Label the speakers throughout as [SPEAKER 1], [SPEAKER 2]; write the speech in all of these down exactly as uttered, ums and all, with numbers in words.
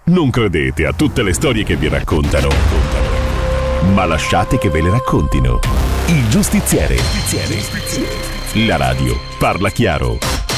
[SPEAKER 1] Non credete a tutte le storie che vi raccontano, ma lasciate che ve le raccontino. Il Giustiziere. La radio parla chiaro.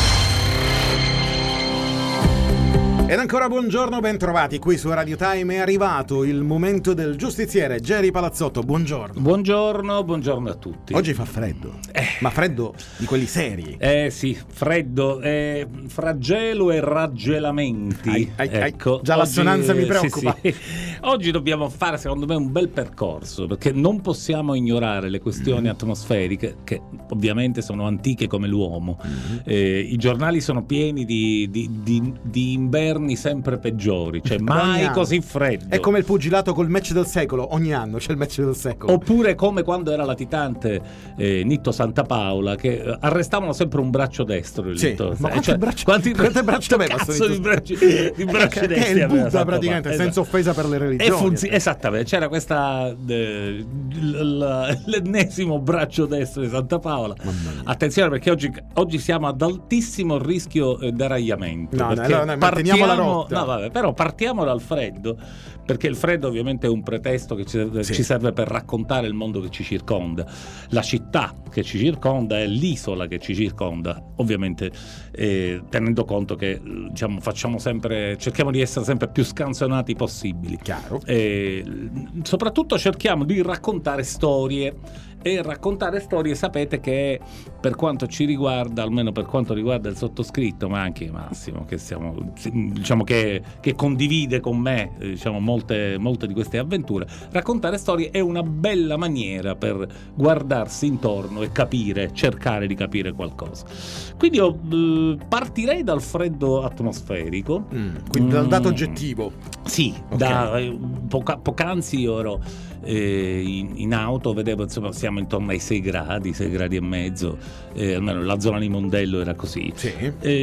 [SPEAKER 2] Ed ancora buongiorno, ben trovati qui su Radio Time. È arrivato il momento del Giustiziere. Jerry Palazzotto, buongiorno.
[SPEAKER 3] Buongiorno, buorno a tutti.
[SPEAKER 2] Oggi fa freddo,
[SPEAKER 3] eh.
[SPEAKER 2] ma freddo di quelli seri.
[SPEAKER 3] Eh sì, freddo, eh, fragelo e raggelamenti.
[SPEAKER 2] Ai, ai,
[SPEAKER 3] ecco,
[SPEAKER 2] ai. Già l'assonanza mi preoccupa.
[SPEAKER 3] Sì, sì. Oggi dobbiamo fare, secondo me, un bel percorso, perché non possiamo ignorare le questioni mm. atmosferiche, che ovviamente sono antiche come l'uomo. Mm. Eh, I giornali sono pieni di, di, di, di inverni sempre peggiori, cioè mai così freddo.
[SPEAKER 2] È come il pugilato col match del secolo, ogni anno c'è il match del secolo.
[SPEAKER 3] Oppure come quando era latitante eh, Nitto Santapaola, che eh, arrestavano sempre un braccio destro.
[SPEAKER 2] Sì,
[SPEAKER 3] Nitto,
[SPEAKER 2] ma quanti
[SPEAKER 3] cioè,
[SPEAKER 2] braccia,
[SPEAKER 3] quanti
[SPEAKER 2] quante braccia aveva?
[SPEAKER 3] Cazzo di bracci, di bracci
[SPEAKER 2] che,
[SPEAKER 3] destri
[SPEAKER 2] che è il
[SPEAKER 3] aveva
[SPEAKER 2] Buddha praticamente,
[SPEAKER 3] esatto.
[SPEAKER 2] senza offesa per le religioni.
[SPEAKER 3] E funzi- esattamente, c'era questa eh, l- l- l'ennesimo braccio destro di Santapaola. Attenzione, perché oggi, oggi siamo ad altissimo rischio eh, d'arraiamento.
[SPEAKER 2] No,
[SPEAKER 3] perché
[SPEAKER 2] no, no, manteniamo la rotta.
[SPEAKER 3] No, vabbè, però partiamo dal freddo, perché il freddo ovviamente è un pretesto che ci serve,
[SPEAKER 2] sì.
[SPEAKER 3] ci serve per raccontare il mondo che ci circonda, la città che ci circonda e l'isola che ci circonda, ovviamente eh, tenendo conto che diciamo facciamo sempre, cerchiamo di essere sempre più scansionati possibili.
[SPEAKER 2] Chiaro.
[SPEAKER 3] E soprattutto cerchiamo di raccontare storie. E raccontare storie, sapete che per quanto ci riguarda, almeno per quanto riguarda il sottoscritto, ma anche Massimo, che siamo, diciamo che, che condivide con me diciamo molte, molte di queste avventure, raccontare storie è una bella maniera per guardarsi intorno e capire, cercare di capire qualcosa. Quindi io eh, partirei dal freddo atmosferico,
[SPEAKER 2] mm, quindi dal dato oggettivo.
[SPEAKER 3] Sì, okay. da, eh, poca, poc'anzi io ero eh, in, in auto, vedevo insomma siamo intorno ai sei gradi, sei gradi e mezzo, eh, almeno la zona di Mondello era così.
[SPEAKER 2] Sì.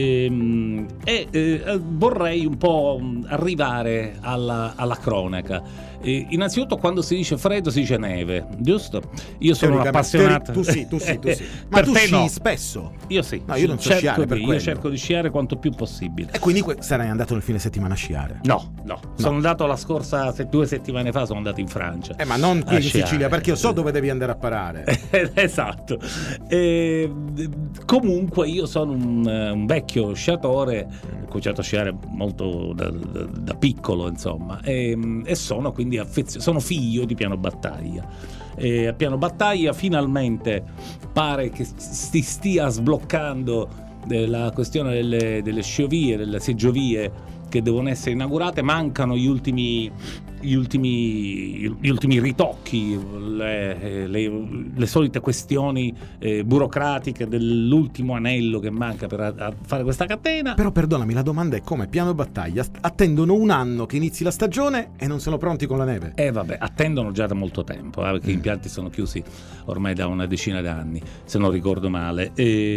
[SPEAKER 3] E, e eh, vorrei un po' arrivare alla, alla cronaca. E innanzitutto quando si dice freddo si dice neve, giusto? Io sono un appassionato.
[SPEAKER 2] Tu sì, tu sì, tu sì. Ma tu sci no. spesso?
[SPEAKER 3] Io sì.
[SPEAKER 2] No, io non so
[SPEAKER 3] cerco
[SPEAKER 2] sciare per
[SPEAKER 3] di,
[SPEAKER 2] quello.
[SPEAKER 3] Io cerco di sciare quanto più possibile.
[SPEAKER 2] E quindi sarai andato nel fine settimana a sciare?
[SPEAKER 3] No, no. no. Sono andato la scorsa se, due settimane fa, sono andato in Francia.
[SPEAKER 2] Eh, ma non qui in
[SPEAKER 3] sciare.
[SPEAKER 2] Sicilia, perché io so dove devi andare a parare.
[SPEAKER 3] Esatto. E, comunque io sono un, un vecchio sciatore, ho cominciato a sciare molto da, da, da piccolo, insomma, e, e sono quindi affezionato, sono figlio di Piano Battaglia. E a Piano Battaglia finalmente pare che si stia sbloccando eh, la questione delle, delle sciovie, delle seggiovie che devono essere inaugurate. Mancano gli ultimi gli ultimi gli ultimi ritocchi, le, le, le solite questioni eh, burocratiche dell'ultimo anello che manca per a, a fare questa catena.
[SPEAKER 2] Però perdonami, la domanda è come Piano Battaglia attendono un anno che inizi la stagione e non sono pronti con la neve?
[SPEAKER 3] Eh vabbè, attendono già da molto tempo, eh, perché mm. gli impianti sono chiusi ormai da una decina d'anni, se non ricordo male. E,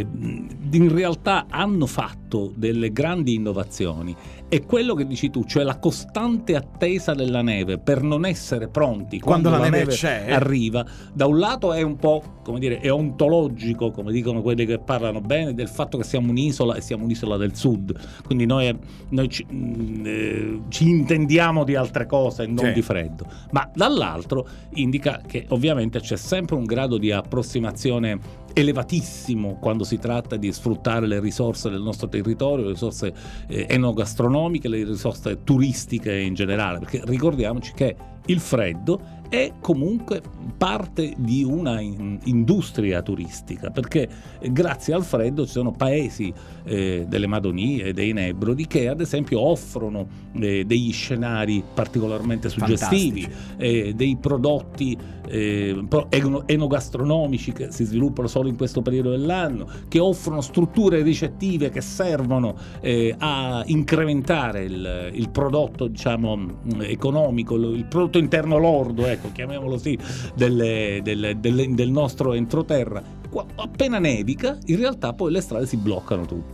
[SPEAKER 3] in realtà hanno fatto delle grandi innovazioni. E quello che dici tu, cioè la costante attesa della neve per non essere pronti quando, quando la, la neve, neve arriva, da un lato è un po', come dire, è ontologico, come dicono quelli che parlano bene, del fatto che siamo un'isola e siamo un'isola del sud, quindi noi, noi ci, eh, ci intendiamo di altre cose e non sì. di freddo, ma dall'altro indica che ovviamente c'è sempre un grado di approssimazione elevatissimo quando si tratta di sfruttare le risorse del nostro territorio, le risorse eh, enogastronomiche, le risorse turistiche in generale, perché ricordiamoci che il freddo è comunque parte di una in- industria turistica, perché grazie al freddo ci sono paesi eh, delle Madonie e dei Nebrodi che ad esempio offrono eh, degli scenari particolarmente suggestivi, eh, dei prodotti eh, enogastronomici che si sviluppano solo in questo periodo dell'anno, che offrono strutture ricettive che servono eh, a incrementare il, il prodotto, diciamo, economico, il prodotto interno lordo, ecco, chiamiamolo così, delle, delle, delle, del nostro entroterra. Appena nevica, in realtà poi le strade si bloccano tutte.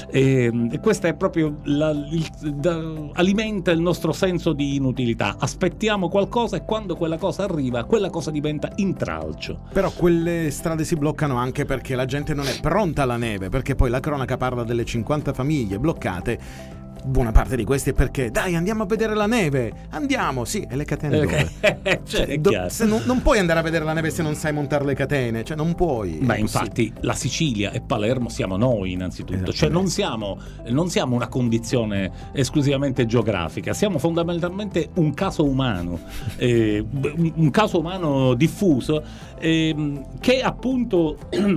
[SPEAKER 3] E, e questa è proprio la, il, da, alimenta il nostro senso di inutilità. Aspettiamo qualcosa e quando quella cosa arriva, quella cosa diventa intralcio.
[SPEAKER 2] Però quelle strade si bloccano anche perché la gente non è pronta alla neve, perché poi la cronaca parla delle cinquanta famiglie bloccate buona parte di questi è perché dai andiamo a vedere la neve, andiamo, sì, e le catene dove?
[SPEAKER 3] cioè,
[SPEAKER 2] Cioè, do- se non, non puoi andare a vedere la neve se non sai montare le catene, cioè non puoi.
[SPEAKER 3] Ma
[SPEAKER 2] è
[SPEAKER 3] infatti la Sicilia e Palermo siamo noi innanzitutto, cioè non siamo, non siamo una condizione esclusivamente geografica, siamo fondamentalmente un caso umano, eh, un caso umano diffuso, eh, che appunto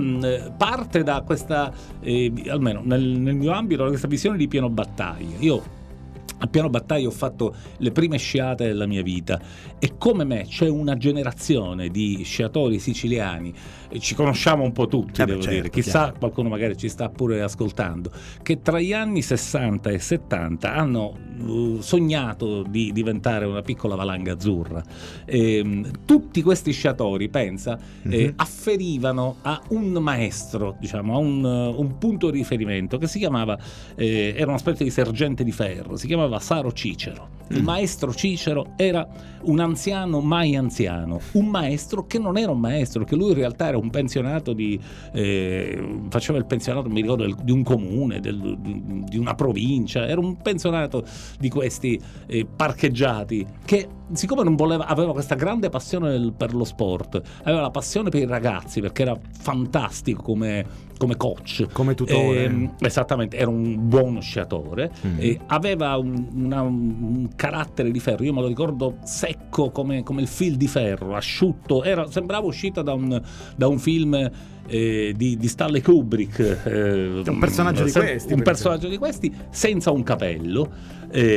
[SPEAKER 3] parte da questa, eh, almeno nel, nel mio ambito, da questa visione di pieno battaglia. Io a Piano Battaglia ho fatto le prime sciate della mia vita e come me c'è una generazione di sciatori siciliani, ci conosciamo un po' tutti,
[SPEAKER 2] eh beh,
[SPEAKER 3] devo
[SPEAKER 2] certo,
[SPEAKER 3] dire, chissà,
[SPEAKER 2] chiaro.
[SPEAKER 3] qualcuno magari ci sta pure ascoltando, che tra gli anni sessanta e settanta hanno uh, sognato di diventare una piccola valanga azzurra. E, tutti questi sciatori, pensa, mm-hmm. eh, afferivano a un maestro, diciamo, a un, uh, un punto di riferimento che si chiamava, eh, era una specie di sergente di ferro, si chiamava Saro Cicero. Il mm. maestro Cicero era un anziano mai anziano, un maestro che non era un maestro, che lui in realtà era un pensionato di eh, faceva il pensionato, mi ricordo, del, di un comune, del, di, di una provincia, era un pensionato di questi eh, parcheggiati che, siccome non voleva, aveva questa grande passione del, per lo sport, aveva la passione per i ragazzi perché era fantastico come come coach,
[SPEAKER 2] come tutore,
[SPEAKER 3] eh, esattamente, era un buono sciatore,
[SPEAKER 2] mm.
[SPEAKER 3] eh, aveva un, una, un carattere di ferro, io me lo ricordo secco come, come il fil di ferro, asciutto, era, sembrava uscita da un, da un film eh, di, di Stanley Kubrick, eh,
[SPEAKER 2] un personaggio di questi
[SPEAKER 3] un personaggio di questi senza un capello.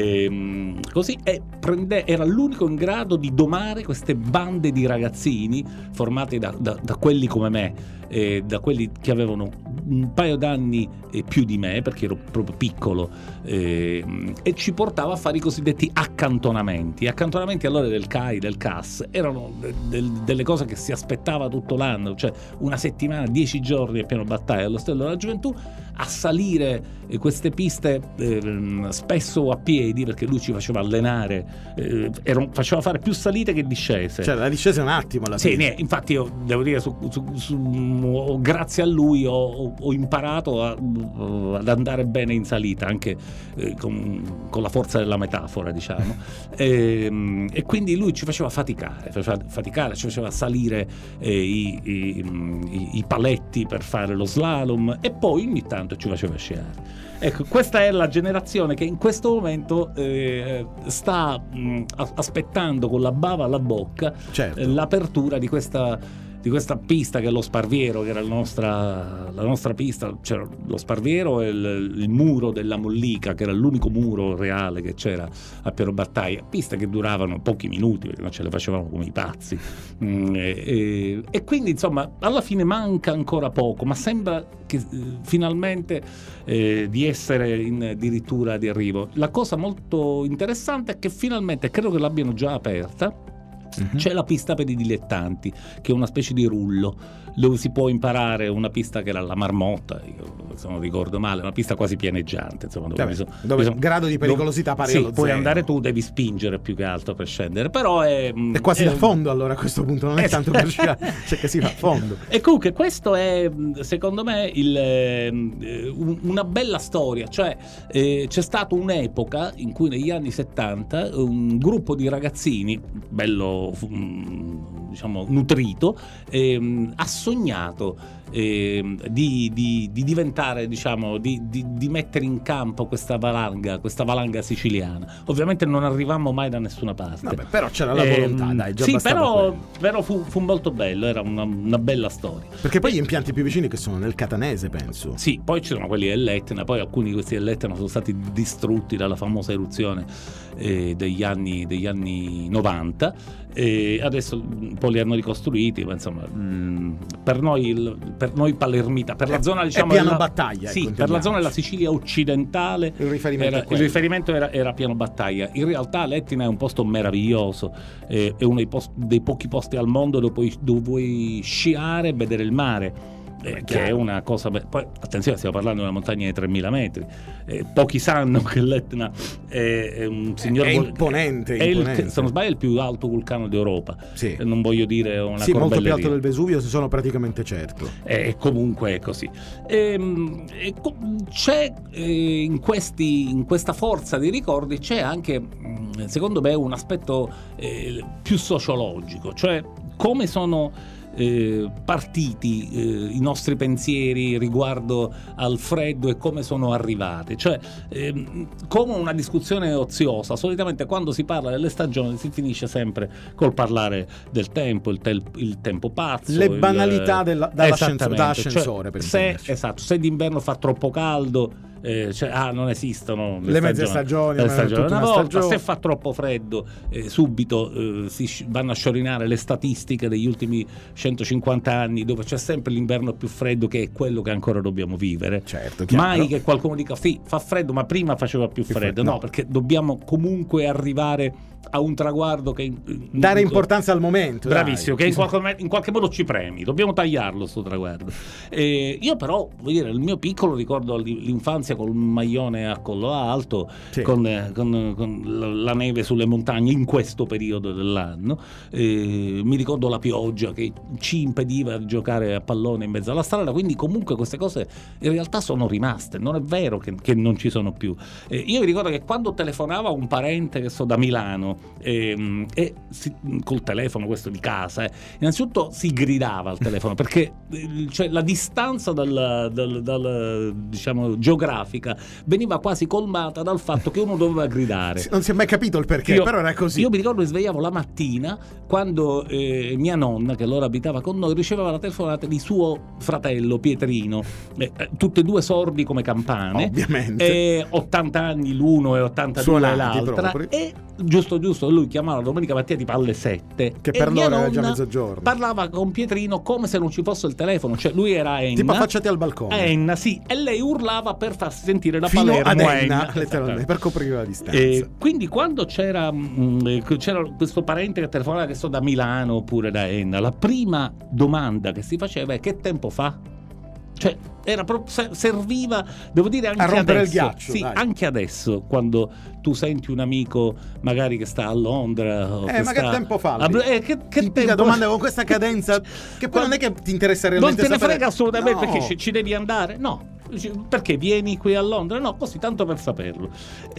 [SPEAKER 3] E, così e prende, era l'unico in grado di domare queste bande di ragazzini formati da, da, da quelli come me, eh, da quelli che avevano un paio d'anni eh, più di me, perché ero proprio piccolo, eh, e ci portava a fare i cosiddetti accantonamenti. Accantonamenti allora del C A I, del C A S, erano de, de, delle cose che si aspettava tutto l'anno, cioè una settimana, dieci giorni a Piano Battaglia all'Ostello della Gioventù, a salire eh, queste piste eh, spesso a piedi, perché lui ci faceva allenare, eh, era, faceva fare più salite che discese.
[SPEAKER 2] Cioè la discesa è un attimo alla
[SPEAKER 3] sì,
[SPEAKER 2] fine.
[SPEAKER 3] ne, infatti io devo dire su, su, su, grazie a lui ho, ho imparato a, ad andare bene in salita, anche eh, con, con la forza della metafora, diciamo. e, e quindi lui ci faceva faticare, faceva faticare, ci faceva salire eh, i, i, i, i paletti per fare lo slalom e poi ogni tanto ci faceva sciare. Ecco, questa è la generazione che in questo momento eh, sta mh, aspettando con la bava alla bocca,
[SPEAKER 2] certo.
[SPEAKER 3] eh, l'apertura di questa di questa pista che è lo Sparviero, che era la nostra, la nostra pista. C'era lo Sparviero e il, il muro della Mollica, che era l'unico muro reale che c'era a Piano Battaglia, piste che duravano pochi minuti perché non ce le facevamo come i pazzi. Mm, e, e, e quindi insomma alla fine manca ancora poco, ma sembra che eh, finalmente eh, di essere in addirittura di arrivo. La cosa molto interessante è che finalmente, credo che l'abbiano già aperta, Uh-huh. c'è la pista per i dilettanti, che è una specie di rullo dove si può imparare, una pista che era la Marmotta, io, se non ricordo male, una pista quasi pianeggiante, insomma, dove,
[SPEAKER 2] Vabbè,
[SPEAKER 3] bisogna,
[SPEAKER 2] dove
[SPEAKER 3] bisogna,
[SPEAKER 2] grado di pericolosità
[SPEAKER 3] dove,
[SPEAKER 2] pari
[SPEAKER 3] sì,
[SPEAKER 2] allo
[SPEAKER 3] puoi
[SPEAKER 2] zero.
[SPEAKER 3] andare tu, devi spingere più che altro per scendere, però è
[SPEAKER 2] è quasi
[SPEAKER 3] è,
[SPEAKER 2] da fondo, allora a questo punto non è tanto per sciare, cioè che si fa a fondo.
[SPEAKER 3] E comunque questo è secondo me il, eh, una bella storia, cioè eh, c'è stata un'epoca in cui negli anni settanta un gruppo di ragazzini bello diciamo nutrito eh, ha sognato eh, di, di, di diventare, diciamo, di, di, di mettere in campo questa valanga, questa valanga siciliana. Ovviamente non arrivammo mai da nessuna parte.
[SPEAKER 2] Vabbè, però c'era la volontà, eh, dai, già
[SPEAKER 3] sì, però,
[SPEAKER 2] quello.
[SPEAKER 3] però fu, fu molto bello, era una, una bella storia.
[SPEAKER 2] Perché poi gli impianti più vicini che sono nel Catanese, penso.
[SPEAKER 3] Sì, poi ci sono quelli dell'Etna, poi alcuni di questi dell'Etna sono stati distrutti dalla famosa eruzione eh, degli anni degli anni novanta, e adesso un po' li hanno ricostruiti, ma insomma mh, per noi il, per noi palermita, per la zona, diciamo,
[SPEAKER 2] è Piano
[SPEAKER 3] della,
[SPEAKER 2] Battaglia,
[SPEAKER 3] sì,
[SPEAKER 2] ecco,
[SPEAKER 3] per la zona della Sicilia occidentale
[SPEAKER 2] il riferimento,
[SPEAKER 3] era, il riferimento era, era Piano Battaglia. In realtà l'Etna è un posto meraviglioso, eh, è uno dei, post, dei pochi posti al mondo dove puoi, dove puoi sciare e vedere il mare. eh, che è una cosa. Poi attenzione, stiamo parlando di una montagna di tremila metri. Eh, pochi sanno che l'Etna è, è un signor
[SPEAKER 2] è
[SPEAKER 3] vol-
[SPEAKER 2] imponente,
[SPEAKER 3] è
[SPEAKER 2] imponente.
[SPEAKER 3] Il, se non sbaglio è il più alto vulcano d'Europa.
[SPEAKER 2] Sì.
[SPEAKER 3] Non voglio dire una
[SPEAKER 2] sì, molto più alto
[SPEAKER 3] corbelleria.
[SPEAKER 2] del Vesuvio, se sono praticamente certo.
[SPEAKER 3] E comunque è così. E, e, c'è eh, in, questi, in questa forza di ricordi c'è anche, secondo me, un aspetto eh, più sociologico, cioè come sono Eh, partiti eh, i nostri pensieri riguardo al freddo e come sono arrivati, cioè eh, come una discussione oziosa. Solitamente quando si parla delle stagioni si finisce sempre col parlare del tempo, il, tel- il tempo pazzo,
[SPEAKER 2] le
[SPEAKER 3] il,
[SPEAKER 2] banalità della, dall'ascensore, da
[SPEAKER 3] cioè,
[SPEAKER 2] ascensore, per
[SPEAKER 3] se, esatto, se d'inverno fa troppo caldo, eh, cioè, ah, non esistono le,
[SPEAKER 2] le mezze stagioni,
[SPEAKER 3] le stagioni. Una volta,
[SPEAKER 2] stagione.
[SPEAKER 3] se fa troppo freddo, eh, subito eh, si sci- vanno a sciorinare le statistiche degli ultimi centocinquanta anni, dove c'è sempre l'inverno più freddo, che è quello che ancora dobbiamo vivere.
[SPEAKER 2] Certo, chiaro.
[SPEAKER 3] Mai che qualcuno dica sì, fa freddo, ma prima faceva più, più freddo. freddo. No, no, perché dobbiamo comunque arrivare a un traguardo che
[SPEAKER 2] dare importanza al momento.
[SPEAKER 3] Bravissimo,
[SPEAKER 2] dai.
[SPEAKER 3] che in qualche, in qualche modo ci premi. Dobbiamo tagliarlo sto traguardo. Eh, io però, voglio dire, il mio piccolo ricordo l'infanzia col maglione a collo alto, sì. con, con, con la neve sulle montagne in questo periodo dell'anno. Eh, mi ricordo la pioggia che ci impediva di giocare a pallone in mezzo alla strada, quindi comunque queste cose in realtà sono rimaste, non è vero che, che non ci sono più. Eh, io mi ricordo che quando telefonava un parente che so da Milano e, e si, col telefono questo di casa, eh, innanzitutto si gridava al telefono perché cioè, la distanza dal, dal, dal, diciamo geografica veniva quasi colmata dal fatto che uno doveva gridare.
[SPEAKER 2] Non si è mai capito il perché,
[SPEAKER 3] io,
[SPEAKER 2] però era così.
[SPEAKER 3] Io mi ricordo che svegliavo la mattina quando eh, mia nonna, che allora abitava con noi, riceveva la telefonata di suo fratello Pietrino, eh, tutte e due sordi come campane,
[SPEAKER 2] ovviamente,
[SPEAKER 3] e ottanta anni l'uno e ottantadue l'altra, proprio. E giusto giusto lui chiamava la domenica mattina tipo alle sette,
[SPEAKER 2] che per loro era già mezzogiorno,
[SPEAKER 3] parlava con Pietrino come se non ci fosse il telefono, cioè lui era a Enna,
[SPEAKER 2] tipo affacciati al balcone,
[SPEAKER 3] a Enna, sì, e lei urlava per farsi sentire da
[SPEAKER 2] fino
[SPEAKER 3] Palermo
[SPEAKER 2] ad Enna,
[SPEAKER 3] Enna,
[SPEAKER 2] letteralmente, per coprire la distanza.
[SPEAKER 3] E quindi quando c'era, mh, c'era questo parente che telefonava, che so da Milano oppure da Enna, la prima domanda che si faceva è: che tempo fa? Cioè era proprio, serviva, devo dire, anche
[SPEAKER 2] a rompere
[SPEAKER 3] adesso,
[SPEAKER 2] il ghiaccio,
[SPEAKER 3] sì,
[SPEAKER 2] dai. Anche
[SPEAKER 3] adesso quando tu senti un amico magari che sta a Londra o
[SPEAKER 2] eh
[SPEAKER 3] che
[SPEAKER 2] ma
[SPEAKER 3] sta
[SPEAKER 2] che tempo fa?
[SPEAKER 3] a... eh, che, che
[SPEAKER 2] tipica
[SPEAKER 3] tempo...
[SPEAKER 2] domanda con questa cadenza che poi non è che ti interessa realmente
[SPEAKER 3] non te ne
[SPEAKER 2] sapere...
[SPEAKER 3] frega assolutamente,
[SPEAKER 2] no.
[SPEAKER 3] Perché ci, ci devi andare? No. Perché vieni qui a Londra? No, così tanto per saperlo.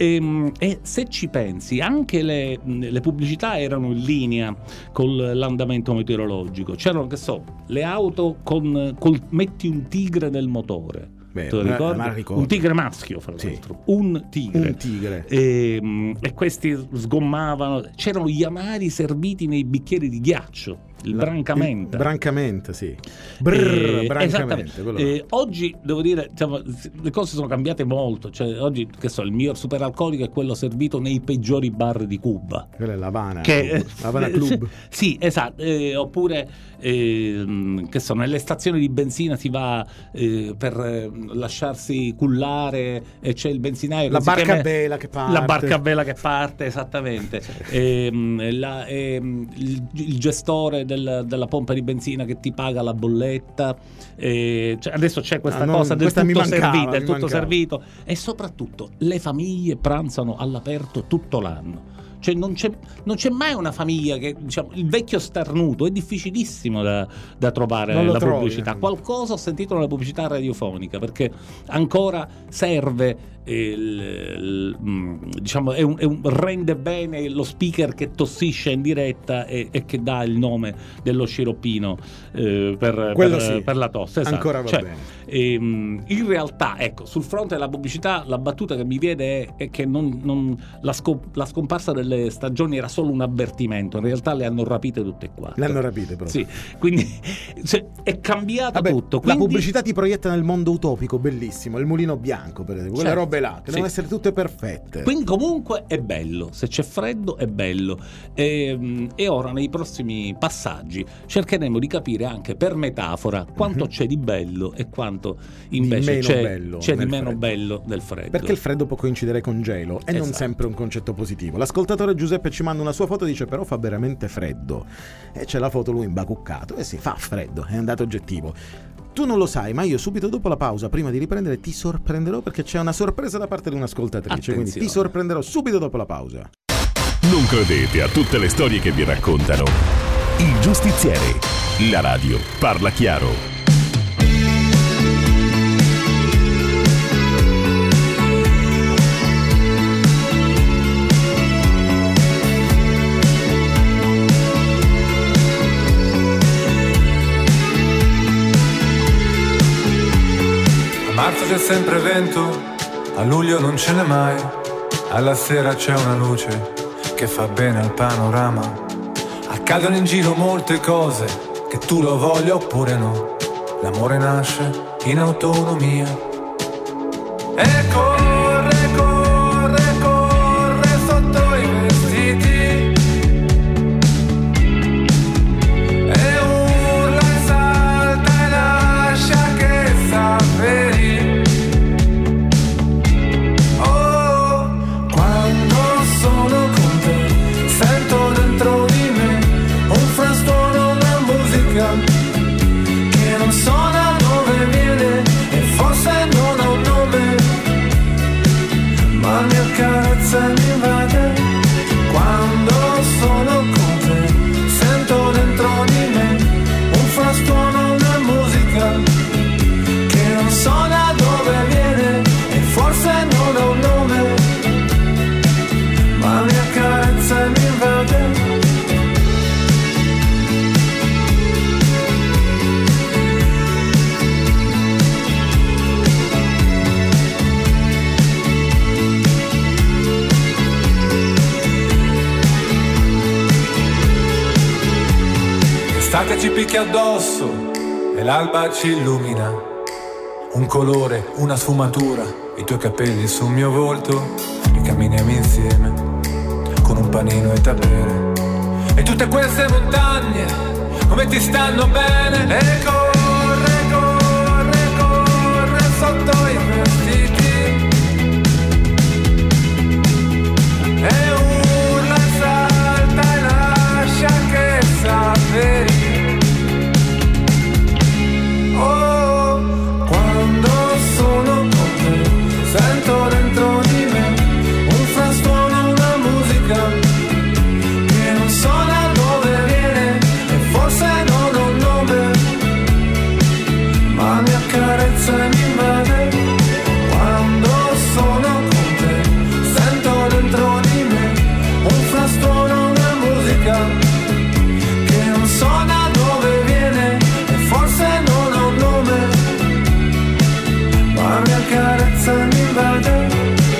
[SPEAKER 3] E, e se ci pensi, anche le, le pubblicità erano in linea con l'andamento meteorologico. C'erano, che so, le auto con col metti un tigre nel motore.
[SPEAKER 2] Beh,
[SPEAKER 3] Te lo ricordi?
[SPEAKER 2] ricordo.
[SPEAKER 3] Un tigre maschio, fra l'altro. Sì. Un tigre.
[SPEAKER 2] Un tigre.
[SPEAKER 3] E, e questi sgommavano. C'erano gli amari serviti nei bicchieri di ghiaccio. Il La, brancamento.
[SPEAKER 2] Il brancamento, sì. Brrr,
[SPEAKER 3] eh,
[SPEAKER 2] brancamento.
[SPEAKER 3] Eh, oggi devo dire, diciamo, le cose sono cambiate molto. Cioè, oggi, che so, il miglior superalcolico è quello servito nei peggiori bar di Cuba.
[SPEAKER 2] Quella è l'Havana.
[SPEAKER 3] Che,
[SPEAKER 2] Havana Club.
[SPEAKER 3] Sì, esatto. Eh, oppure, eh, che so, nelle stazioni di benzina si va eh, per eh, lasciarsi cullare e c'è il benzinaio.
[SPEAKER 2] La barca
[SPEAKER 3] chiama,
[SPEAKER 2] a vela che parte.
[SPEAKER 3] La barca a vela che parte, esattamente. eh, la, eh, il, il gestore del, della pompa di benzina che ti paga la bolletta, eh, cioè adesso c'è questa ah, non, cosa del tutto mancava, servito, del tutto mancava. servito, e soprattutto le famiglie pranzano all'aperto tutto l'anno. Cioè non c'è, non c'è mai una famiglia che, diciamo, il vecchio starnuto è difficilissimo da, da trovare nella trovi, pubblicità. Eh. Qualcosa ho sentito nella pubblicità radiofonica, perché ancora serve il, il, diciamo è un, è un, rende bene lo speaker che tossisce in diretta e, e che dà il nome dello sciroppino eh, per, per,
[SPEAKER 2] sì.
[SPEAKER 3] per la tosse. Esatto.
[SPEAKER 2] Ancora va
[SPEAKER 3] cioè,
[SPEAKER 2] bene.
[SPEAKER 3] Ehm, in realtà, ecco, sul fronte della pubblicità la battuta che mi viene è, è che non, non, la, scop- la scomparsa delle stagioni era solo un avvertimento, in realtà le hanno rapite tutte e quattro.
[SPEAKER 2] Le hanno rapite proprio.
[SPEAKER 3] Sì, quindi cioè, è cambiato
[SPEAKER 2] Vabbè,
[SPEAKER 3] tutto. Quindi...
[SPEAKER 2] La pubblicità ti proietta nel mondo utopico, bellissimo, il mulino bianco per esempio, quelle
[SPEAKER 3] certo,
[SPEAKER 2] robe là, che
[SPEAKER 3] sì.
[SPEAKER 2] devono essere tutte perfette.
[SPEAKER 3] Quindi comunque è bello, se c'è freddo è bello. E, e ora nei prossimi passaggi cercheremo di capire anche per metafora quanto mm-hmm. c'è di bello e quanto invece
[SPEAKER 2] di
[SPEAKER 3] c'è,
[SPEAKER 2] bello
[SPEAKER 3] c'è di meno
[SPEAKER 2] freddo.
[SPEAKER 3] bello del freddo.
[SPEAKER 2] Perché il freddo può coincidere con gelo e esatto. non sempre un concetto positivo. L'ascoltatore Giuseppe ci manda una sua foto e dice: però fa veramente freddo, e c'è la foto lui imbacuccato e si fa freddo, è un dato oggettivo. Tu non lo sai, ma io subito dopo la pausa, prima di riprendere, ti sorprenderò perché c'è una sorpresa da parte di un'ascoltatrice.
[SPEAKER 3] Attenzione.
[SPEAKER 2] Quindi ti sorprenderò subito dopo la pausa.
[SPEAKER 1] Non credete a tutte le storie che vi raccontano. Il Giustiziere. La radio parla chiaro.
[SPEAKER 4] A marzo c'è sempre vento, a luglio non ce n'è mai. Alla sera c'è una luce che fa bene al panorama. Accadono in giro molte cose, che tu lo voglia oppure no. L'amore nasce in autonomia. E corre, corre, corre sotto i vestiti. E urla e salta e lascia che saperi. Oh, quando sono con te sento dentro di me un frastuono, una musica che non so da dove viene e forse non ha un nome, ma mi accarezza e mi invade. Quando sono con te sento dentro di me un frastuono, una musica che non so da dove viene e forse non ha un nome, ma mi accarezza e mi invade. L'estate ci picchia addosso e l'alba ci illumina. Un colore, una sfumatura, i tuoi capelli sul mio volto. E camminiamo insieme con un panino e da bere. E tutte queste montagne come ti stanno bene. E corre, corre, corre sotto i vestiti. E urla e salta e lascia che saperi. Oh, quando sono con te sento dentro di me un frastuono, una musica che non so da dove viene e forse non ha un nome, ma mi accarezza e mi invade. Quando sono con te sento dentro di me un frastuono, una musica che non so da dove viene e forse non ha un nome, ma mi accarezza e mi invade.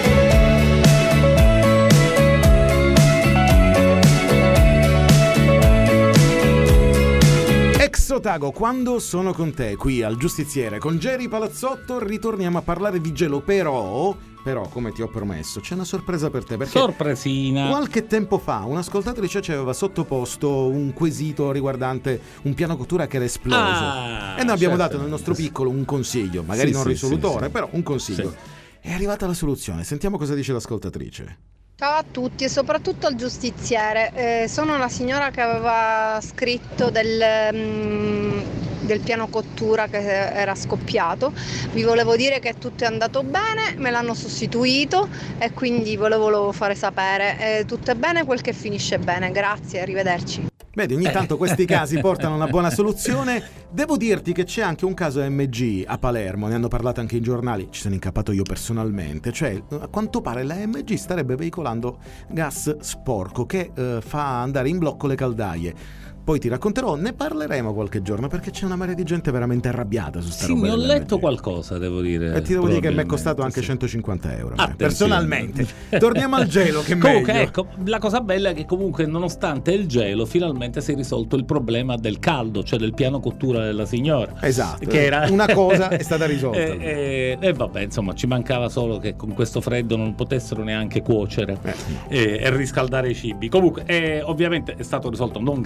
[SPEAKER 2] Ex Otago, quando sono con te, qui al Giustiziere con Geri Palazzotto, ritorniamo a parlare di gelo, però, però come ti ho promesso, c'è una sorpresa per te, perché
[SPEAKER 3] Sorpresina.
[SPEAKER 2] qualche tempo fa un'ascoltatrice ci aveva sottoposto un quesito riguardante un piano cottura che era esploso,
[SPEAKER 3] Ah,
[SPEAKER 2] e noi abbiamo
[SPEAKER 3] certo.
[SPEAKER 2] dato nel nostro piccolo un consiglio, magari
[SPEAKER 3] Sì,
[SPEAKER 2] non
[SPEAKER 3] sì,
[SPEAKER 2] risolutore,
[SPEAKER 3] sì, sì.
[SPEAKER 2] però un consiglio.
[SPEAKER 3] Sì.
[SPEAKER 2] È arrivata la soluzione, sentiamo cosa dice l'ascoltatrice.
[SPEAKER 5] Ciao a tutti e soprattutto al giustiziere. Eh, sono la signora che aveva scritto del, mm, del piano cottura che era scoppiato. Vi volevo dire che tutto è andato bene, me l'hanno sostituito e quindi volevo fare sapere. Eh, tutto è bene quel che finisce bene. Grazie, arrivederci.
[SPEAKER 2] Vedi, ogni tanto questi casi portano a una buona soluzione. Devo dirti che c'è anche un caso A M G a Palermo, ne hanno parlato anche i giornali, ci sono incappato io personalmente. Cioè, a quanto pare la A M G starebbe veicolando gas sporco che eh, fa andare in blocco le caldaie. Poi ti racconterò, ne parleremo qualche giorno, perché c'è una marea di gente veramente arrabbiata su sta
[SPEAKER 3] Sì,
[SPEAKER 2] roba
[SPEAKER 3] mi ho
[SPEAKER 2] dell'A M G.
[SPEAKER 3] letto qualcosa, devo dire.
[SPEAKER 2] E ti devo dire che mi è costato
[SPEAKER 3] probabilmente,
[SPEAKER 2] anche
[SPEAKER 3] sì.
[SPEAKER 2] centocinquanta euro.
[SPEAKER 3] Attenzione.
[SPEAKER 2] Personalmente. Torniamo al gelo, che
[SPEAKER 3] Comunque,
[SPEAKER 2] meglio.
[SPEAKER 3] ecco, la cosa bella è che comunque, nonostante il gelo, finalmente si è risolto il problema del caldo, cioè del piano cottura della signora.
[SPEAKER 2] Esatto,
[SPEAKER 3] Che era...
[SPEAKER 2] una cosa è stata risolta.
[SPEAKER 3] E, e, e vabbè, insomma, ci mancava solo che con questo freddo non potessero neanche cuocere
[SPEAKER 2] Eh.
[SPEAKER 3] e, e riscaldare i cibi. Comunque, eh, ovviamente è stato risolto non grazie a noi,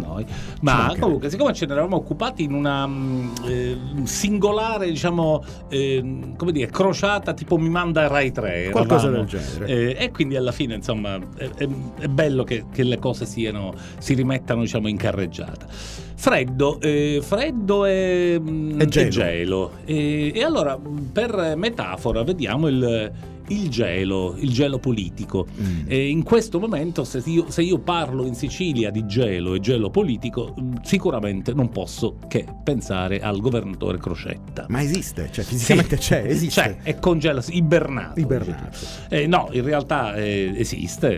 [SPEAKER 3] noi, ma comunque siccome ce ne eravamo occupati in una eh, singolare, diciamo, eh, come dire, crociata tipo mi manda Rai tre,
[SPEAKER 2] qualcosa
[SPEAKER 3] eravamo,
[SPEAKER 2] del genere,
[SPEAKER 3] eh, e quindi alla fine insomma è, è, è bello che, che le cose siano, si rimettano, diciamo, in carreggiata. Freddo, eh, freddo e,
[SPEAKER 2] e gelo,
[SPEAKER 3] e, gelo. E, e allora per metafora vediamo il il gelo, il gelo politico. Mm. E in questo momento, se io, se io parlo in Sicilia di gelo e gelo politico, sicuramente non posso che pensare al governatore Crocetta.
[SPEAKER 2] Ma esiste? Cioè fisicamente sì, c'è, esiste?
[SPEAKER 3] C'è, è congelato, ibernato.
[SPEAKER 2] Ibernato.
[SPEAKER 3] Eh, no, in realtà eh, esiste,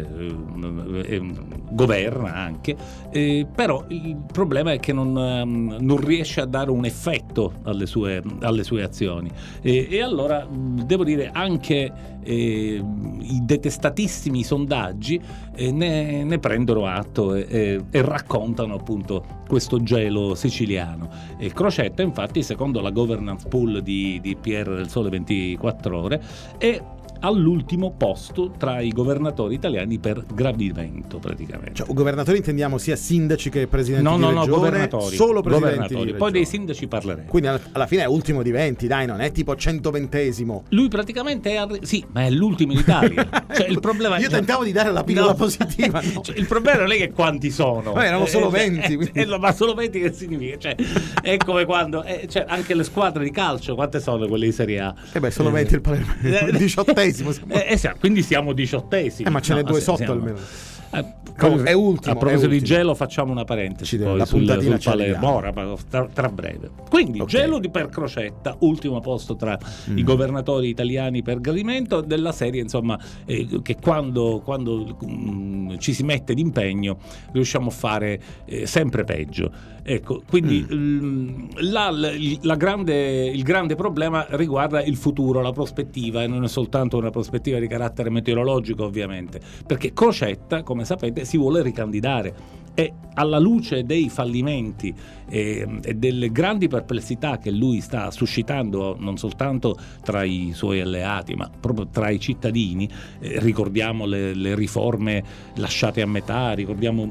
[SPEAKER 3] eh, eh, governa anche, eh, però il problema è che non, um, non riesce a dare un effetto alle sue, alle sue azioni. E, e allora, devo dire, anche Eh, i detestatissimi sondaggi eh, ne, ne prendono atto e, e, e raccontano appunto questo gelo siciliano. E Crocetta, infatti, secondo la governance pool di, di P R del Sole ventiquattro Ore, è all'ultimo posto tra i governatori italiani per gradimento, praticamente.
[SPEAKER 2] Cioè, governatori intendiamo sia sindaci che presidenti
[SPEAKER 3] no,
[SPEAKER 2] di
[SPEAKER 3] no,
[SPEAKER 2] regione?
[SPEAKER 3] No, governatori.
[SPEAKER 2] Solo presidenti
[SPEAKER 3] governatori.
[SPEAKER 2] di regione.
[SPEAKER 3] Poi dei sindaci parleremo.
[SPEAKER 2] Quindi alla fine è ultimo di venti, dai, non è tipo centoventesimo.
[SPEAKER 3] Lui praticamente è arri- sì, ma è l'ultimo in Italia. Cioè, il problema è...
[SPEAKER 2] Io tentavo di dare la pillola
[SPEAKER 3] no.
[SPEAKER 2] positiva. No.
[SPEAKER 3] Cioè, il problema non è che quanti sono.
[SPEAKER 2] Ma erano solo venti.
[SPEAKER 3] Eh, eh, eh, ma solo venti che significa? Cioè, è come quando... Eh, cioè, anche le squadre di calcio, quante sono quelle di Serie A?
[SPEAKER 2] Eh beh, solo eh, venti il Palermo. Il diciottesimo.
[SPEAKER 3] Eh, eh, quindi siamo diciottesimi.
[SPEAKER 2] Eh, ma ce n'è
[SPEAKER 3] no,
[SPEAKER 2] due sotto
[SPEAKER 3] siamo...
[SPEAKER 2] almeno.
[SPEAKER 3] Eh,
[SPEAKER 2] è ultimo.
[SPEAKER 3] A proposito
[SPEAKER 2] di
[SPEAKER 3] gelo, facciamo una parentesi
[SPEAKER 2] ci
[SPEAKER 3] poi
[SPEAKER 2] la
[SPEAKER 3] sul, sul
[SPEAKER 2] ce
[SPEAKER 3] Palermo, ora, tra, tra breve. Quindi okay. Gelo di per Crocetta, ultimo posto tra mm. i governatori italiani per gradimento della serie, insomma, eh, che quando, quando mm, ci si mette d'impegno riusciamo a fare eh, sempre peggio. Ecco, quindi mm. la, la, la grande, il grande problema riguarda il futuro, la prospettiva, e non è soltanto una prospettiva di carattere meteorologico, ovviamente, perché Crocetta, come sapete, si vuole ricandidare e alla luce dei fallimenti e, e delle grandi perplessità che lui sta suscitando non soltanto tra i suoi alleati ma proprio tra i cittadini, eh, ricordiamo le, le riforme lasciate a metà, ricordiamo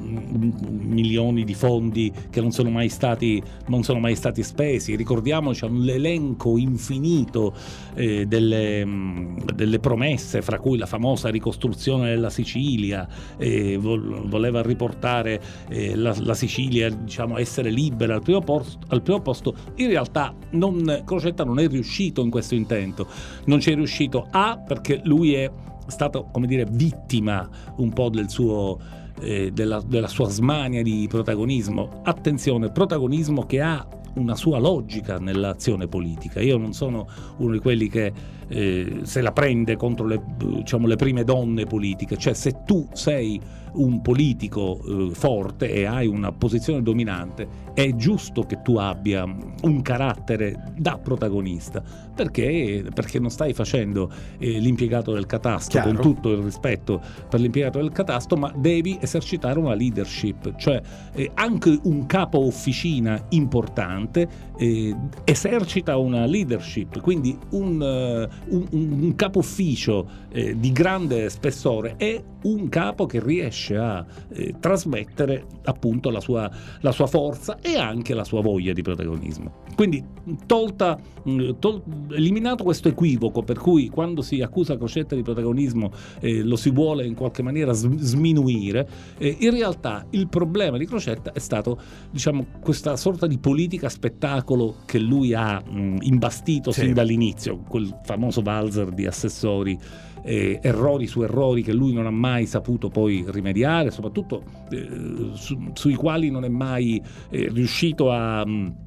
[SPEAKER 3] milioni di fondi che non sono mai stati non sono mai stati spesi, ricordiamoci l'elenco infinito eh, delle, delle promesse, fra cui la famosa ricostruzione della Sicilia, eh, vol- voleva riportare eh, la, la Sicilia, diciamo, essere libera al primo posto, al primo posto. In realtà non, Crocetta non è riuscito in questo intento, non ci è riuscito a perché lui è stato, come dire, vittima un po' del suo eh, della, della sua smania di protagonismo. Attenzione, protagonismo che ha una sua logica nell'azione politica. Io non sono uno di quelli che eh, se la prende contro le, diciamo, le prime donne politiche, cioè se tu sei un politico eh, forte e hai una posizione dominante è giusto che tu abbia un carattere da protagonista, perché, perché non stai facendo eh, l'impiegato del catasto. Chiaro. Con tutto il rispetto per l'impiegato del catasto, ma devi esercitare una leadership, cioè eh, anche un capo officina importante eh, esercita una leadership, quindi un, uh, un, un capo ufficio eh, di grande spessore è un capo che riesce a eh, trasmettere appunto la sua, la sua forza e anche la sua voglia di protagonismo. Quindi tolta, tol, eliminato questo equivoco per cui quando si accusa Crocetta di protagonismo eh, lo si vuole in qualche maniera sminuire, eh, in realtà il problema di Crocetta è stato, diciamo, questa sorta di politica spettacolo che lui ha mh, imbastito sì. sin dall'inizio, quel famoso valzer di assessori, Eh, errori su errori che lui non ha mai saputo poi rimediare, soprattutto eh, su, sui quali non è mai eh, riuscito a,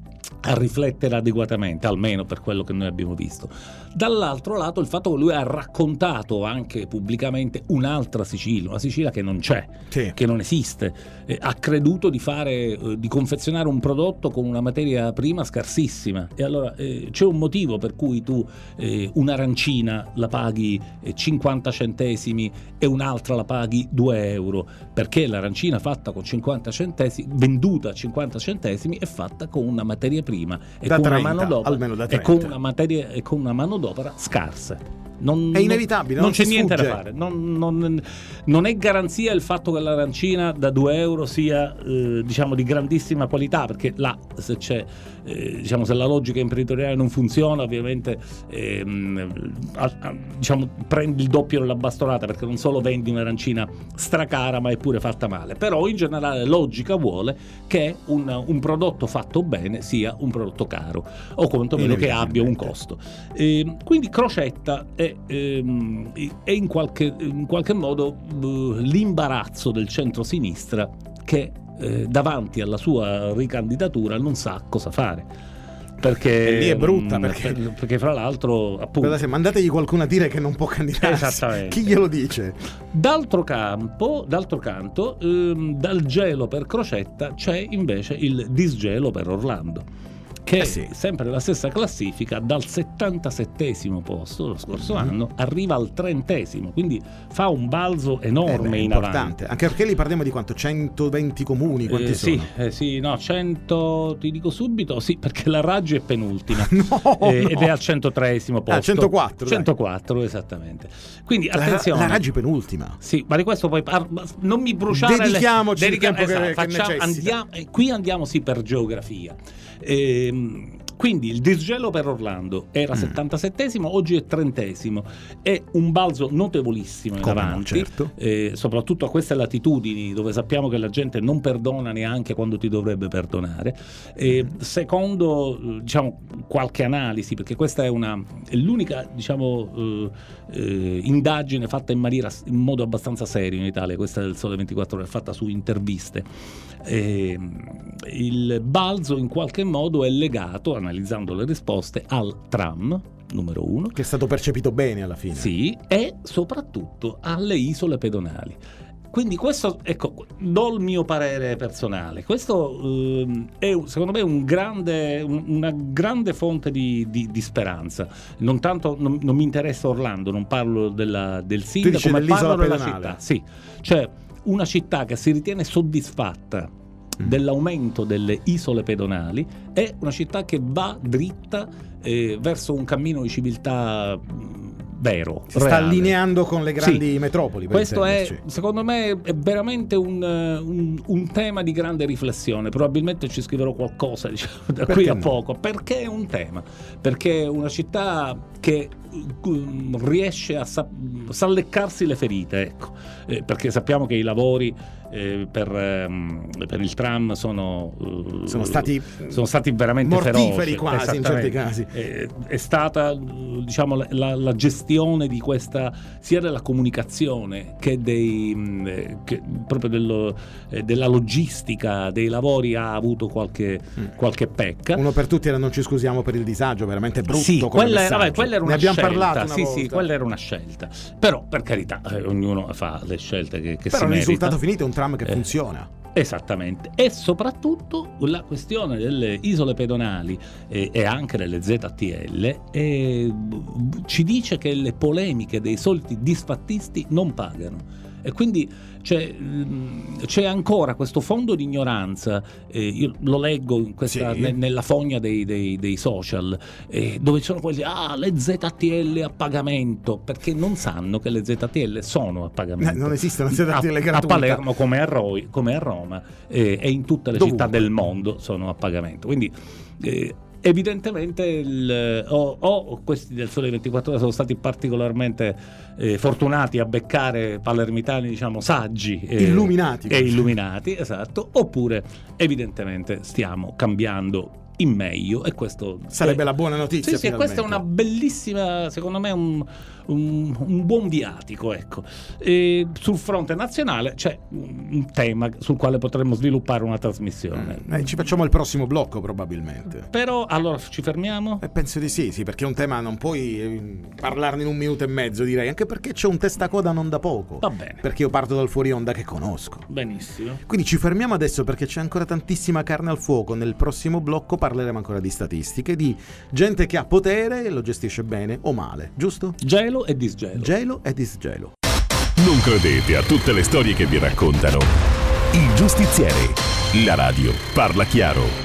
[SPEAKER 3] a riflettere adeguatamente, almeno per quello che noi abbiamo visto. Dall'altro lato il fatto che lui ha raccontato anche pubblicamente un'altra Sicilia, una Sicilia che non c'è, sì. che non esiste, eh, ha creduto di fare, eh, di confezionare un prodotto con una materia prima scarsissima, e allora eh, c'è un motivo per cui tu eh, un'arancina la paghi eh, cinquanta centesimi e un'altra la paghi due euro, perché l'arancina fatta con cinquanta centesimi, venduta a cinquanta centesimi, è fatta con una materia prima e
[SPEAKER 2] da
[SPEAKER 3] con
[SPEAKER 2] trenta,
[SPEAKER 3] una manodopera
[SPEAKER 2] almeno da
[SPEAKER 3] e con una materia e con una manodopera scarse. Non,
[SPEAKER 2] è inevitabile,
[SPEAKER 3] non, non c'è
[SPEAKER 2] si
[SPEAKER 3] niente
[SPEAKER 2] sfugge.
[SPEAKER 3] da fare. Non, non, non è garanzia il fatto che l'arancina da due euro sia eh, diciamo di grandissima qualità, perché là se c'è eh, diciamo se la logica imprenditoriale non funziona, ovviamente ehm, a, a, diciamo prendi il doppio della bastonata, perché non solo vendi un'arancina stracara ma è pure fatta male. Però in generale logica vuole che un, un prodotto fatto bene sia un prodotto caro, o quantomeno che abbia un costo. E quindi Crocetta è, ehm, è in, qualche, in qualche modo eh, l'imbarazzo del centro-sinistra che eh, davanti alla sua ricandidatura non sa cosa fare. Perché
[SPEAKER 2] e lì è brutta, perché,
[SPEAKER 3] per, perché fra l'altro appunto
[SPEAKER 2] se mandategli qualcuno a dire che non può candidarsi.
[SPEAKER 3] Esattamente.
[SPEAKER 2] Chi glielo dice?
[SPEAKER 3] D'altro campo, d'altro canto, ehm, dal gelo per Crocetta c'è invece il disgelo per Orlando, che
[SPEAKER 2] eh sì.
[SPEAKER 3] è sempre la stessa classifica, dal settantasettesimo posto lo scorso mm-hmm. anno arriva al trentesimo, quindi fa un balzo enorme eh beh, in
[SPEAKER 2] importante.
[SPEAKER 3] avanti.
[SPEAKER 2] Anche perché lì parliamo di quanto? centoventi comuni? Quanti
[SPEAKER 3] eh,
[SPEAKER 2] sono?
[SPEAKER 3] Sì, eh, sì, no, cento, ti dico subito, sì, perché la Raggi è penultima
[SPEAKER 2] no,
[SPEAKER 3] eh,
[SPEAKER 2] no.
[SPEAKER 3] ed è al centotreesimo posto.
[SPEAKER 2] Ah, centoquattro.
[SPEAKER 3] centoquattro, dai. Esattamente. Quindi
[SPEAKER 2] la,
[SPEAKER 3] attenzione.
[SPEAKER 2] La Raggi penultima.
[SPEAKER 3] Sì, ma di questo poi par- non mi bruciare
[SPEAKER 2] dedichiamoci
[SPEAKER 3] le...
[SPEAKER 2] il tempo
[SPEAKER 3] esatto,
[SPEAKER 2] che,
[SPEAKER 3] facciamo,
[SPEAKER 2] che
[SPEAKER 3] andiamo, eh, qui andiamo sì per geografia. Ehm, quindi il disgelo per Orlando era mm. settantasettesimo, oggi è trentesimo, è un balzo notevolissimo in
[SPEAKER 2] Come
[SPEAKER 3] avanti,
[SPEAKER 2] no, certo.
[SPEAKER 3] eh, soprattutto a queste latitudini dove sappiamo che la gente non perdona neanche quando ti dovrebbe perdonare. Eh, secondo diciamo qualche analisi, perché questa è una è l'unica diciamo eh, eh, indagine fatta in maniera in modo abbastanza serio in Italia, questa del Sole ventiquattro Ore, fatta su interviste. Eh, il balzo in qualche modo è legato, analizzando le risposte, al tram numero uno,
[SPEAKER 2] che è stato percepito bene alla fine,
[SPEAKER 3] sì, e soprattutto alle isole pedonali. Quindi questo, ecco, do il mio parere personale. Questo eh, è secondo me un grande, un, una grande fonte di, di, di speranza. Non tanto, non, non mi interessa Orlando, non parlo della, del sindaco, ma parlo della città. Sì, cioè una città che si ritiene soddisfatta mm. dell'aumento delle isole pedonali è una città che va dritta eh, verso un cammino di civiltà vero,
[SPEAKER 2] si
[SPEAKER 3] reale.
[SPEAKER 2] Sta allineando con le grandi
[SPEAKER 3] sì.
[SPEAKER 2] metropoli. Per
[SPEAKER 3] Questo
[SPEAKER 2] intenderci.
[SPEAKER 3] è, secondo me, è veramente un, un, un tema di grande riflessione. Probabilmente ci scriverò qualcosa, diciamo, da
[SPEAKER 2] perché
[SPEAKER 3] qui a
[SPEAKER 2] no?
[SPEAKER 3] poco, perché è un tema, perché è una città che um, riesce a sa- salleccarsi le ferite, ecco, eh, perché sappiamo che i lavori eh, per, ehm, per il tram sono, uh,
[SPEAKER 2] sono stati
[SPEAKER 3] sono stati veramente
[SPEAKER 2] mortiferi
[SPEAKER 3] feroci,
[SPEAKER 2] quasi in certi casi.
[SPEAKER 3] È, è stata diciamo la, la gestione di questa, sia della comunicazione che dei che proprio dello, eh, della logistica dei lavori ha avuto qualche, mm. qualche pecca.
[SPEAKER 2] Uno per tutti era non ci scusiamo per il disagio, veramente brutto.
[SPEAKER 3] Sì,
[SPEAKER 2] come
[SPEAKER 3] quella era, vabbè, quella era una
[SPEAKER 2] ne abbiamo
[SPEAKER 3] scelta.
[SPEAKER 2] parlato una
[SPEAKER 3] sì,
[SPEAKER 2] volta.
[SPEAKER 3] sì, quella era una scelta. Però per carità, eh, ognuno fa le scelte che, che
[SPEAKER 2] Però
[SPEAKER 3] si
[SPEAKER 2] il
[SPEAKER 3] merita.
[SPEAKER 2] risultato finito è un tram che
[SPEAKER 3] eh.
[SPEAKER 2] funziona.
[SPEAKER 3] Esattamente, e soprattutto la questione delle isole pedonali eh, e anche delle Z T L eh, ci dice che le polemiche dei soliti disfattisti non pagano. E quindi c'è, c'è ancora questo fondo di ignoranza, eh, io lo leggo in questa,
[SPEAKER 2] sì.
[SPEAKER 3] ne, nella fogna dei, dei, dei social, eh, dove ci sono quelli, ah, le Z T L a pagamento, perché non sanno che le Z T L sono a pagamento.
[SPEAKER 2] Eh, non esistono Z T L
[SPEAKER 3] a,
[SPEAKER 2] gratuite.
[SPEAKER 3] a Palermo come a, Roi, come a Roma eh, e in tutte le
[SPEAKER 2] Dovunque.
[SPEAKER 3] città del mondo sono a pagamento. Quindi eh, evidentemente il, o, o questi del Sole ventiquattro Ore sono stati particolarmente eh, fortunati a beccare palermitani, diciamo, saggi eh,
[SPEAKER 2] illuminati
[SPEAKER 3] e illuminati, esatto, oppure evidentemente stiamo cambiando in meglio, e questo
[SPEAKER 2] sarebbe
[SPEAKER 3] è,
[SPEAKER 2] la buona notizia.
[SPEAKER 3] sì, sì, questa è una bellissima, secondo me un, un, un buon viatico, ecco. E sul fronte nazionale c'è un tema sul quale potremmo sviluppare una trasmissione.
[SPEAKER 2] Eh, ci facciamo il prossimo blocco probabilmente.
[SPEAKER 3] Però allora ci fermiamo?
[SPEAKER 2] Eh, penso di sì, sì, perché è un tema, non puoi eh, parlarne in un minuto e mezzo, direi, anche perché c'è un testacoda non da poco.
[SPEAKER 3] Va bene.
[SPEAKER 2] Perché io parto dal fuori onda che conosco.
[SPEAKER 3] Benissimo.
[SPEAKER 2] Quindi ci fermiamo adesso perché c'è ancora tantissima carne al fuoco. Nel prossimo blocco parleremo ancora di statistiche, di gente che ha potere e lo gestisce bene o male, giusto?
[SPEAKER 3] Gelo e disgelo.
[SPEAKER 2] Gelo e disgelo.
[SPEAKER 1] Non credete a tutte le storie che vi raccontano. Il Giustiziere. La radio parla chiaro.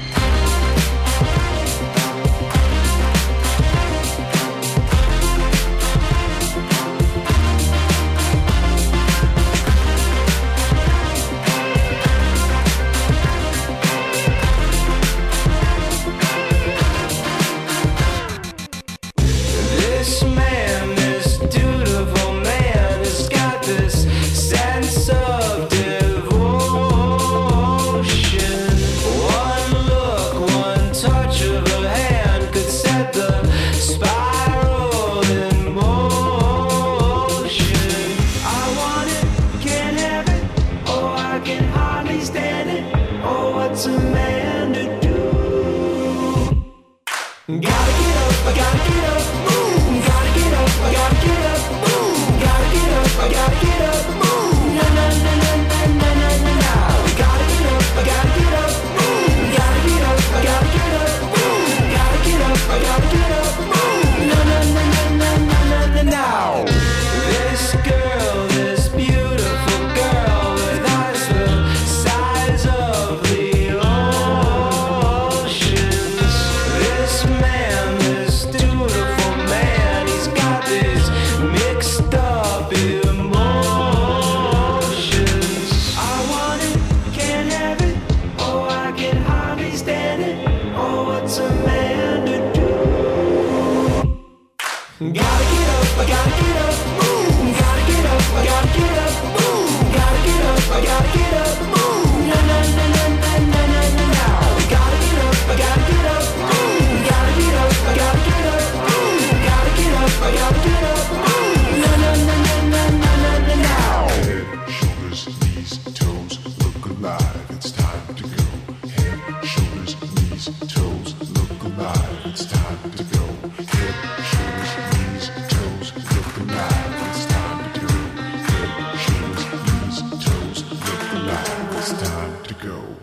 [SPEAKER 2] Gelo.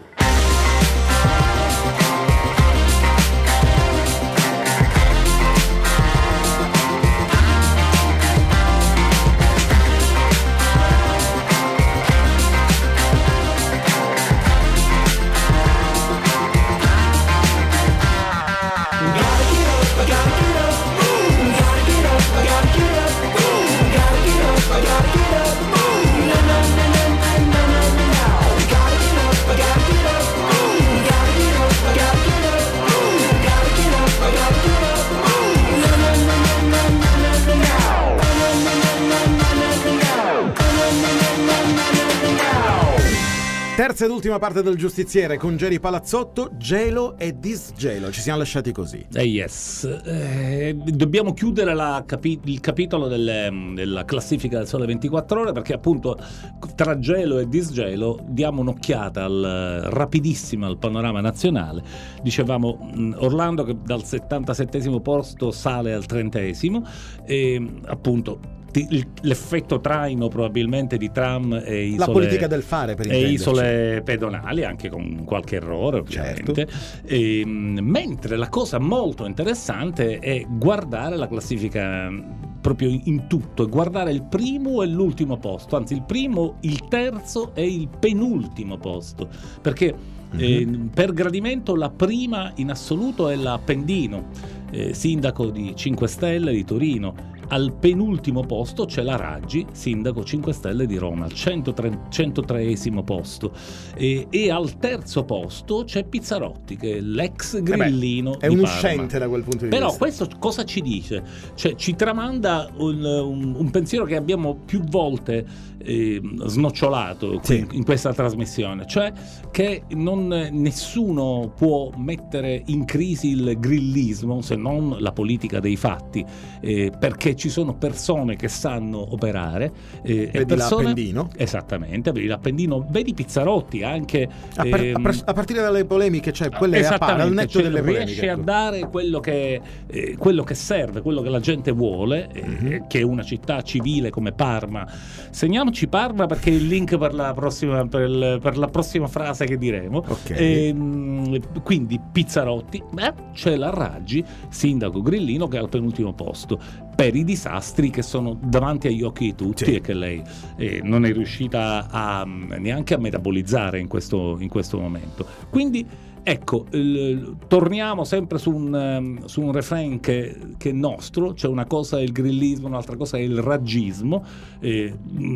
[SPEAKER 2] Terza ed ultima parte del Giustiziere con Geri Palazzotto, gelo e disgelo, ci siamo lasciati così.
[SPEAKER 3] Eh yes, eh, dobbiamo chiudere la capi- il capitolo delle, della classifica del Sole ventiquattro Ore, perché appunto tra gelo e disgelo diamo un'occhiata al, rapidissima al panorama nazionale. Dicevamo Orlando che dal settantasettesimo posto sale al trentesimo e appunto l'effetto traino probabilmente di tram e isole,
[SPEAKER 2] la politica del fare per
[SPEAKER 3] e isole pedonali, anche con qualche errore ovviamente. Certo. E, mentre la cosa molto interessante è guardare la classifica proprio in tutto, e guardare il primo e l'ultimo posto, anzi il primo, il terzo e il penultimo posto, perché mm-hmm. eh, per gradimento la prima in assoluto è l'Appendino, eh, sindaco di cinque Stelle di Torino. Al penultimo posto c'è la Raggi, sindaco cinque Stelle di Roma, al centotreesimo posto. E, e al terzo posto c'è Pizzarotti, che è l'ex grillino. Eh beh,
[SPEAKER 2] è
[SPEAKER 3] di
[SPEAKER 2] un
[SPEAKER 3] Parma.
[SPEAKER 2] uscente da quel punto di
[SPEAKER 3] Però
[SPEAKER 2] vista.
[SPEAKER 3] questo cosa ci dice? Cioè, ci tramanda un, un, un pensiero che abbiamo più volte eh, snocciolato
[SPEAKER 2] sì.
[SPEAKER 3] in, in questa trasmissione, cioè che non, nessuno può mettere in crisi il grillismo, se non la politica dei fatti, eh, perché ci sono persone che sanno operare, eh,
[SPEAKER 2] vedi
[SPEAKER 3] e persone,
[SPEAKER 2] l'Appendino?
[SPEAKER 3] Esattamente, vedi l'Appendino, vedi Pizzarotti anche
[SPEAKER 2] a, per,
[SPEAKER 3] ehm,
[SPEAKER 2] a, pre- a partire dalle polemiche, cioè quelle a par- al netto
[SPEAKER 3] cioè,
[SPEAKER 2] delle polemiche,
[SPEAKER 3] riesce
[SPEAKER 2] ecco.
[SPEAKER 3] a dare quello che, eh, quello che serve, quello che la gente vuole, eh, mm-hmm. che è una città civile come Parma. Segniamoci Parma, perché è il link per la prossima, per, il, per la prossima frase che diremo.
[SPEAKER 2] Okay.
[SPEAKER 3] E, quindi Pizzarotti, beh, c'è la Raggi, sindaco grillino, che è al penultimo posto per i disastri che sono davanti agli occhi di tutti, sì. e che lei eh, non è riuscita a, neanche a metabolizzare in questo, in questo momento. Quindi ecco, eh, torniamo sempre su un, um, su un refrain che, che è nostro, cioè una cosa è il grillismo, un'altra cosa è il raggismo, eh,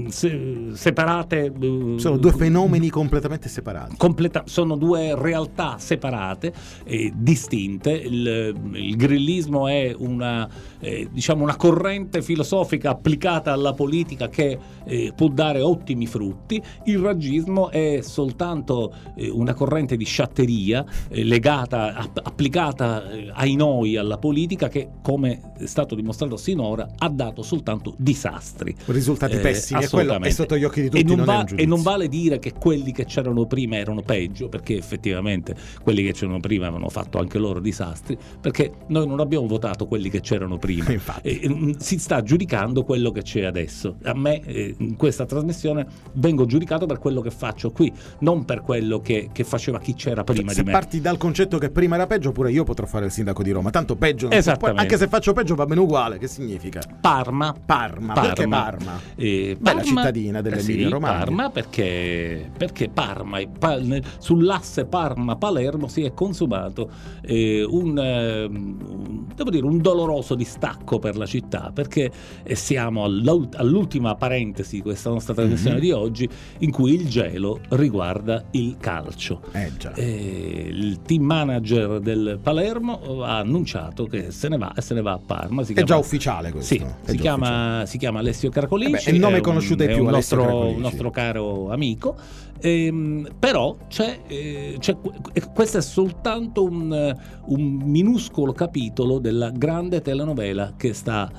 [SPEAKER 3] se, separate. Eh,
[SPEAKER 2] sono due fenomeni completamente separati.
[SPEAKER 3] Completa- sono due realtà separate e distinte. Il, il grillismo è una, eh, diciamo una corrente filosofica applicata alla politica che eh, può dare ottimi frutti. Il raggismo è soltanto eh, una corrente di sciatteria legata, applicata ai noi alla politica, che come è stato dimostrato sinora ha dato soltanto disastri,
[SPEAKER 2] risultati
[SPEAKER 3] eh,
[SPEAKER 2] pessimi, e quello è sotto gli occhi di tutti.
[SPEAKER 3] E non,
[SPEAKER 2] non,
[SPEAKER 3] va,
[SPEAKER 2] è un
[SPEAKER 3] e non vale dire che quelli che c'erano prima erano peggio, perché effettivamente quelli che c'erano prima avevano fatto anche loro disastri, perché noi non abbiamo votato quelli che c'erano prima. E, si sta giudicando quello che c'è adesso. A me eh, in questa trasmissione vengo giudicato per quello che faccio qui, non per quello che, che faceva chi c'era prima
[SPEAKER 2] se
[SPEAKER 3] di me.
[SPEAKER 2] Parti dal concetto che prima era peggio, pure io potrò fare il sindaco di Roma, tanto peggio non so, anche se faccio peggio va bene uguale. Che significa?
[SPEAKER 3] Parma.
[SPEAKER 2] Parma,
[SPEAKER 3] Parma.
[SPEAKER 2] Perché Parma?
[SPEAKER 3] Eh,
[SPEAKER 2] Bella
[SPEAKER 3] Parma,
[SPEAKER 2] cittadina dell'Emilia
[SPEAKER 3] sì,
[SPEAKER 2] Romagna.
[SPEAKER 3] Parma perché, perché Parma, sull'asse Parma-Palermo si è consumato eh, un, eh, devo dire, un doloroso distacco per la città, perché siamo all'ultima parentesi di questa nostra trasmissione mm-hmm. di oggi, in cui il gelo riguarda il calcio.
[SPEAKER 2] Eh già.
[SPEAKER 3] Eh, il team manager del Palermo ha annunciato che se ne va e se ne va a Parma. Si
[SPEAKER 2] è
[SPEAKER 3] chiama,
[SPEAKER 2] già ufficiale questo.
[SPEAKER 3] Sì, si chiama, si chiama Alessio Carcolici.
[SPEAKER 2] Eh beh, il nome conosciuto
[SPEAKER 3] è
[SPEAKER 2] più,
[SPEAKER 3] un
[SPEAKER 2] Alessio
[SPEAKER 3] nostro,
[SPEAKER 2] Carcolici.
[SPEAKER 3] un nostro caro amico. Ehm, però c'è, eh, c'è questo è soltanto un, un minuscolo capitolo della grande telenovela che sta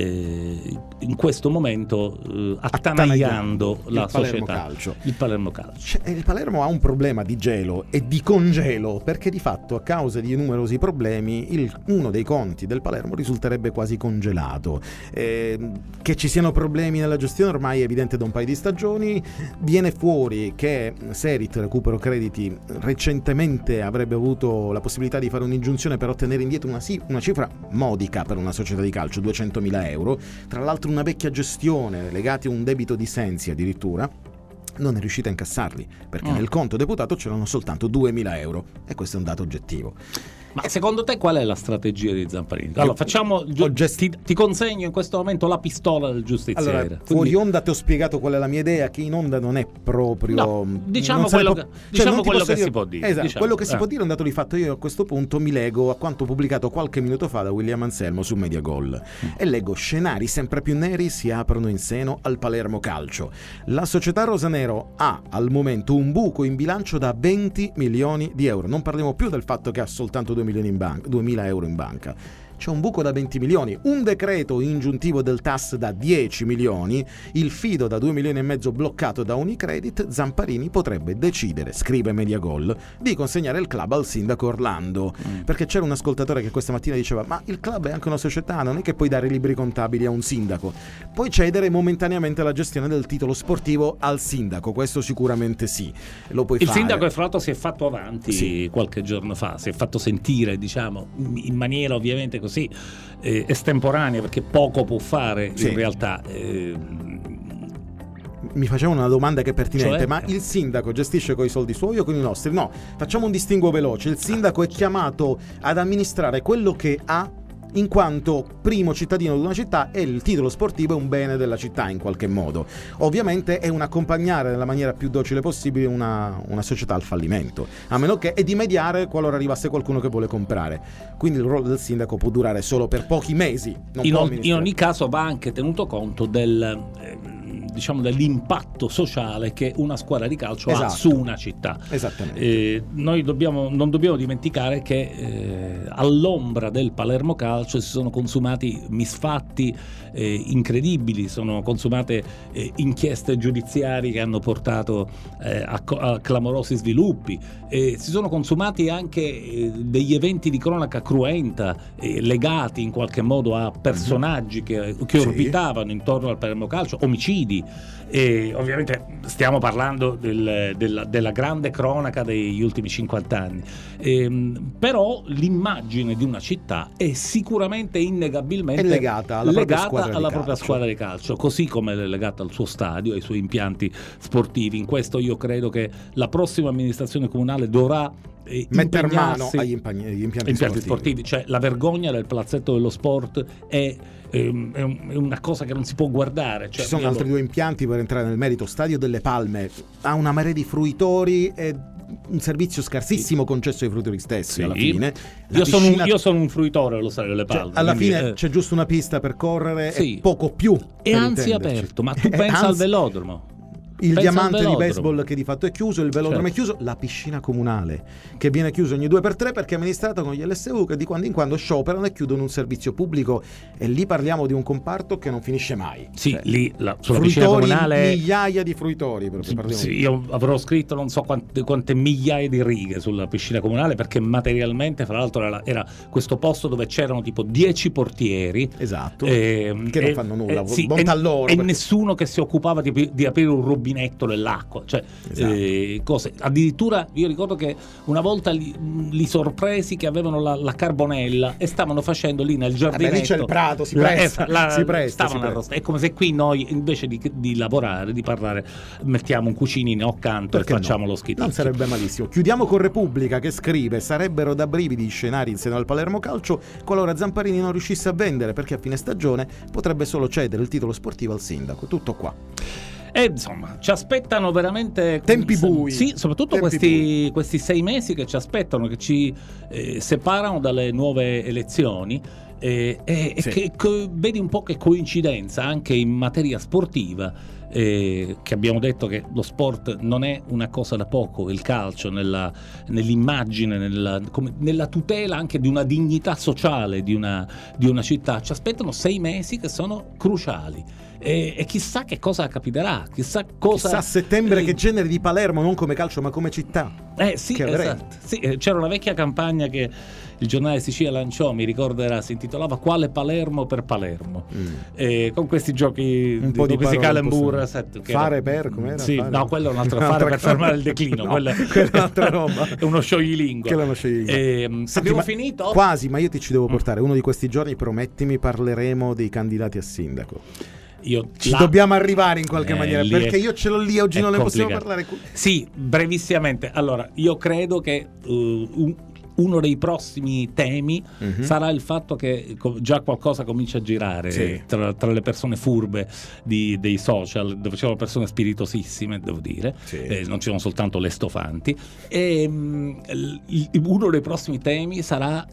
[SPEAKER 3] eh, in questo momento eh, attanagliando la
[SPEAKER 2] il Palermo
[SPEAKER 3] società.
[SPEAKER 2] Calcio.
[SPEAKER 3] Il Palermo Calcio.
[SPEAKER 2] Cioè, il Palermo ha un problema di gelo e di congelo, perché di fatto a causa di numerosi problemi il, uno dei conti del Palermo risulterebbe quasi congelato. Eh, che ci siano problemi nella gestione ormai è evidente da un paio di stagioni. Viene fuori che che Serit, Recupero Crediti, recentemente avrebbe avuto la possibilità di fare un'ingiunzione per ottenere indietro una, una cifra modica per una società di calcio, duecentomila euro, tra l'altro una vecchia gestione legati a un debito di Sensi addirittura, non è riuscita a incassarli perché mm. nel conto deputato c'erano soltanto duemila euro, e questo è un dato oggettivo.
[SPEAKER 3] Ma secondo te qual è la strategia di Zamparini? Allora, facciamo
[SPEAKER 2] gest-
[SPEAKER 3] ti, ti consegno in questo momento la pistola del giustiziere.
[SPEAKER 2] Allora,
[SPEAKER 3] Quindi...
[SPEAKER 2] fuori onda ti ho spiegato qual è la mia idea, che in onda non è proprio...
[SPEAKER 3] No, diciamo quello, po- che,
[SPEAKER 2] cioè,
[SPEAKER 3] diciamo quello che
[SPEAKER 2] dire...
[SPEAKER 3] si può dire.
[SPEAKER 2] Esatto,
[SPEAKER 3] diciamo.
[SPEAKER 2] quello che
[SPEAKER 3] eh.
[SPEAKER 2] si può dire è un dato di fatto. Io a questo punto mi leggo a quanto pubblicato qualche minuto fa da William Anselmo su Mediagol mm. e leggo: scenari sempre più neri si aprono in seno al Palermo Calcio. La società rosanero ha al momento un buco in bilancio da venti milioni di euro. Non parliamo più del fatto che ha soltanto due milioni in banca, duemila euro in banca. C'è un buco da venti milioni, un decreto ingiuntivo del T A S da dieci milioni, il fido da due milioni e mezzo bloccato da Unicredit. Zamparini potrebbe decidere, scrive Mediagol, di consegnare il club al sindaco Orlando, mm. perché c'era un ascoltatore che questa mattina diceva: ma il club è anche una società, non è che puoi dare i libri contabili a un sindaco, puoi cedere momentaneamente la gestione del titolo sportivo al sindaco, questo sicuramente sì, lo puoi
[SPEAKER 3] il
[SPEAKER 2] fare.
[SPEAKER 3] Sindaco, fra l'altro, si è fatto avanti sì. qualche giorno fa, si è fatto sentire, diciamo, in maniera ovviamente così Sì, eh, estemporanea, perché poco può fare sì. in realtà. Eh,
[SPEAKER 2] mi faceva una domanda che è pertinente,
[SPEAKER 3] cioè?
[SPEAKER 2] ma il sindaco gestisce con i soldi suoi o con i nostri? No, facciamo un distinguo veloce. Il sindaco è chiamato ad amministrare quello che ha, in quanto primo cittadino di una città, e il titolo sportivo è un bene della città in qualche modo. Ovviamente è un accompagnare nella maniera più docile possibile una, una società al fallimento, a meno che, e di mediare qualora arrivasse qualcuno che vuole comprare. Quindi il ruolo del sindaco può durare solo per pochi mesi. Non
[SPEAKER 3] in,
[SPEAKER 2] può
[SPEAKER 3] o, in ogni caso va anche tenuto conto del... Eh, diciamo dell'impatto sociale che una squadra di calcio esatto. ha su una città.
[SPEAKER 2] Esattamente.
[SPEAKER 3] Eh, noi dobbiamo, non dobbiamo dimenticare che eh, all'ombra del Palermo Calcio si sono consumati misfatti eh, incredibili, sono consumate eh, inchieste giudiziarie che hanno portato eh, a, a clamorosi sviluppi, eh, si sono consumati anche eh, degli eventi di cronaca cruenta eh, legati in qualche modo a personaggi che, che
[SPEAKER 2] sì.
[SPEAKER 3] orbitavano intorno al Palermo Calcio, omicidi. E ovviamente stiamo parlando del, della, della grande cronaca degli ultimi cinquanta anni, ehm, però l'immagine di una città è sicuramente innegabilmente
[SPEAKER 2] è legata alla,
[SPEAKER 3] legata
[SPEAKER 2] propria, squadra
[SPEAKER 3] alla
[SPEAKER 2] di
[SPEAKER 3] propria
[SPEAKER 2] calcio.
[SPEAKER 3] squadra di calcio, così come è legata al suo stadio, ai suoi impianti sportivi. In questo io credo che la prossima amministrazione comunale dovrà eh,
[SPEAKER 2] mettere mano agli impagni, agli impianti,
[SPEAKER 3] impianti
[SPEAKER 2] sportivi.
[SPEAKER 3] sportivi, cioè la vergogna del palazzetto dello sport è è una cosa che non si può guardare. Cioè,
[SPEAKER 2] ci sono
[SPEAKER 3] abbiamo...
[SPEAKER 2] altri due impianti per entrare nel merito. Stadio delle Palme ha una marea di fruitori e un servizio scarsissimo concesso ai fruitori stessi.
[SPEAKER 3] Sì.
[SPEAKER 2] Alla fine
[SPEAKER 3] io,
[SPEAKER 2] piscina...
[SPEAKER 3] sono un, io sono un fruitore allo Stadio delle Palme,
[SPEAKER 2] cioè, alla
[SPEAKER 3] quindi,
[SPEAKER 2] fine
[SPEAKER 3] eh...
[SPEAKER 2] c'è giusto una pista per correre
[SPEAKER 3] sì.
[SPEAKER 2] e poco più,
[SPEAKER 3] e anzi aperto. Ma tu pensa
[SPEAKER 2] anzi...
[SPEAKER 3] al velodromo,
[SPEAKER 2] il
[SPEAKER 3] pensa
[SPEAKER 2] diamante di baseball che di fatto è chiuso, il velodromo
[SPEAKER 3] certo.
[SPEAKER 2] è chiuso, la piscina comunale che viene chiusa ogni due per tre perché è amministrata con gli L S U che di quando in quando scioperano e chiudono un servizio pubblico, e lì parliamo di un comparto che non finisce mai.
[SPEAKER 3] Sì,
[SPEAKER 2] cioè,
[SPEAKER 3] lì la, sulla piscina comunale
[SPEAKER 2] migliaia di fruitori proprio,
[SPEAKER 3] sì, sì, io avrò scritto non so quante, quante migliaia di righe sulla piscina comunale, perché materialmente fra l'altro era, era questo posto dove c'erano tipo dieci portieri,
[SPEAKER 2] esatto,
[SPEAKER 3] eh,
[SPEAKER 2] che
[SPEAKER 3] e,
[SPEAKER 2] non fanno nulla,
[SPEAKER 3] eh, sì,
[SPEAKER 2] bontà
[SPEAKER 3] e,
[SPEAKER 2] loro,
[SPEAKER 3] e
[SPEAKER 2] perché...
[SPEAKER 3] nessuno che si occupava di, di aprire un rubinetto dell'acqua, cioè
[SPEAKER 2] esatto.
[SPEAKER 3] eh, cose. Addirittura io ricordo che una volta li, li sorpresi che avevano la, la carbonella e stavano facendo lì nel giardinetto.
[SPEAKER 2] Vabbè, lì c'è il prato, si presta,
[SPEAKER 3] la, la,
[SPEAKER 2] si presta,
[SPEAKER 3] stavano
[SPEAKER 2] si presta.
[SPEAKER 3] È come se qui noi invece di, di lavorare, di parlare, mettiamo un cucinino accanto
[SPEAKER 2] perché
[SPEAKER 3] e facciamo
[SPEAKER 2] no?
[SPEAKER 3] lo schitacchio.
[SPEAKER 2] Non sarebbe malissimo. Chiudiamo con Repubblica che scrive: sarebbero da brividi scenari in seno al Palermo Calcio qualora Zamparini non riuscisse a vendere, perché a fine stagione potrebbe solo cedere il titolo sportivo al sindaco. Tutto qua.
[SPEAKER 3] E insomma, ci aspettano veramente
[SPEAKER 2] tempi bui.
[SPEAKER 3] Sì, soprattutto
[SPEAKER 2] tempi
[SPEAKER 3] questi, questi sei mesi che ci aspettano, che ci eh, separano dalle nuove elezioni. E, e,
[SPEAKER 2] sì.
[SPEAKER 3] e che, che vedi un po' che coincidenza anche in materia sportiva, eh, che abbiamo detto che lo sport non è una cosa da poco, il calcio nella, nell'immagine, nella, come, nella tutela anche di una dignità sociale di una, di una città. Ci aspettano sei mesi che sono cruciali. E, e chissà che cosa capiterà, chissà cosa.
[SPEAKER 2] Chissà a settembre
[SPEAKER 3] eh,
[SPEAKER 2] che genere di Palermo, non come calcio ma come città.
[SPEAKER 3] Eh sì,
[SPEAKER 2] che
[SPEAKER 3] esatto. Sì, c'era una vecchia campagna che il giornale Sicilia lanciò, mi ricordo, era, si intitolava Quale Palermo per Palermo, mm. eh, con questi giochi
[SPEAKER 2] un
[SPEAKER 3] di,
[SPEAKER 2] po' di
[SPEAKER 3] questi
[SPEAKER 2] parole,
[SPEAKER 3] calembur set, che
[SPEAKER 2] fare
[SPEAKER 3] era,
[SPEAKER 2] per com'era?
[SPEAKER 3] Sì,
[SPEAKER 2] fare...
[SPEAKER 3] no, quello è un altro fare per fermare il declino.
[SPEAKER 2] No,
[SPEAKER 3] quella,
[SPEAKER 2] quella è un'altra roba.
[SPEAKER 3] È uno scioglilingua.
[SPEAKER 2] Che è uno scioglilingua.
[SPEAKER 3] Eh,
[SPEAKER 2] Senti,
[SPEAKER 3] abbiamo
[SPEAKER 2] ma
[SPEAKER 3] finito?
[SPEAKER 2] Quasi, ma io ti ci devo portare. Uno di questi giorni, promettimi, parleremo dei candidati a sindaco.
[SPEAKER 3] Io
[SPEAKER 2] Ci
[SPEAKER 3] la...
[SPEAKER 2] dobbiamo arrivare in qualche
[SPEAKER 3] eh,
[SPEAKER 2] maniera, perché
[SPEAKER 3] è...
[SPEAKER 2] io ce l'ho lì, oggi non ne possiamo parlare.
[SPEAKER 3] Sì, brevissimamente. Allora, io credo che uh, un uno dei prossimi temi uh-huh. sarà il fatto che già qualcosa comincia a girare sì. tra, tra le persone furbe di, dei social, dove ci sono persone spiritosissime, devo dire, sì. eh, non ci sono soltanto le stofanti, e um, il, uno dei prossimi temi sarà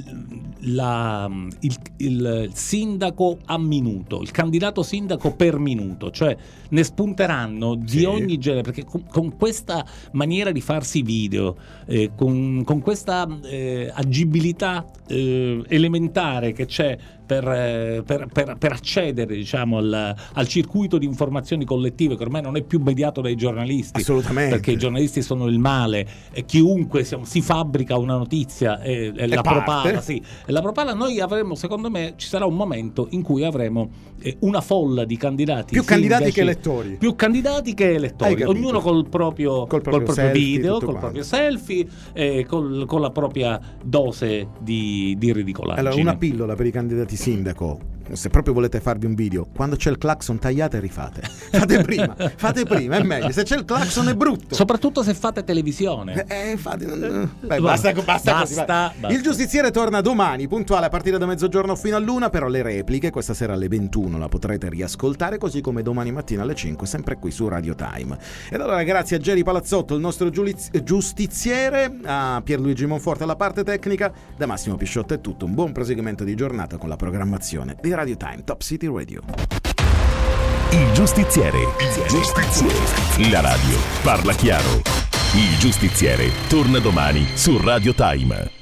[SPEAKER 3] La, il, il sindaco a minuto, il candidato sindaco per minuto, cioè ne spunteranno di sì. ogni genere, perché con, con questa maniera di farsi video, eh, con, con questa eh, agibilità eh, elementare che c'è per, eh, per, per, per accedere, diciamo, al, al circuito di informazioni collettive, che ormai non è più mediato dai giornalisti,
[SPEAKER 2] assolutamente,
[SPEAKER 3] perché i giornalisti sono il male e chiunque siamo, si fabbrica una notizia e, e la propala, sì, e la propala. Noi avremo, secondo me, ci sarà un momento in cui avremo eh, una folla di candidati,
[SPEAKER 2] più
[SPEAKER 3] sindaci,
[SPEAKER 2] candidati che elettori,
[SPEAKER 3] più candidati che elettori, ognuno col proprio,
[SPEAKER 2] col proprio,
[SPEAKER 3] col proprio
[SPEAKER 2] selfie,
[SPEAKER 3] video, col
[SPEAKER 2] quanto.
[SPEAKER 3] proprio selfie, e col, con la propria dose di, di ridicolaggine.
[SPEAKER 2] Allora, una pillola per i candidati sindaco: se proprio volete farvi un video, quando c'è il clacson tagliate e rifate. Fate prima, fate prima, è meglio. Se c'è il clacson è brutto.
[SPEAKER 3] Soprattutto se fate televisione.
[SPEAKER 2] Eh, infatti, non... Beh, basta, basta,
[SPEAKER 3] basta,
[SPEAKER 2] così,
[SPEAKER 3] basta.
[SPEAKER 2] Il Giustiziere torna domani, puntuale a partire da mezzogiorno fino all'una, però le repliche questa sera alle ventuno la potrete riascoltare, così come domani mattina alle cinque, sempre qui su Radio Time. Ed allora grazie a Geri Palazzotto, il nostro giuliz- giustiziere, a Pierluigi Monforte alla parte tecnica, da Massimo Pisciotto è tutto. Un buon proseguimento di giornata con la programmazione di Radio Time, Top City Radio.
[SPEAKER 1] Il Giustiziere. Il Giustiziere. La radio parla chiaro. Il Giustiziere torna domani su Radio Time.